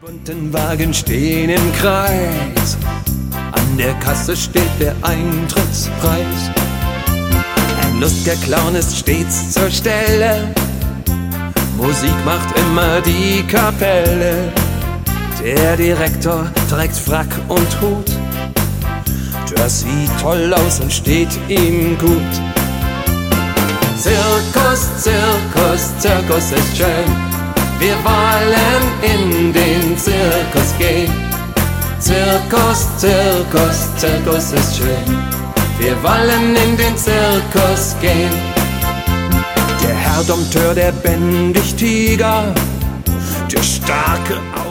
Bunten Wagen stehen im Kreis, an der Kasse steht der Eintrittspreis. Ein lustiger Clown ist stets zur Stelle, Musik macht immer die Kapelle. Der Direktor trägt Frack und Hut, das sieht toll aus und steht ihm gut. Zirkus, Zirkus, Zirkus ist schön, wir wollen in den Zirkus gehen. Zirkus, Zirkus, Zirkus ist schön, wir wollen in den Zirkus gehen. Der Herr Dompteur, der Bändig-Tiger, der starke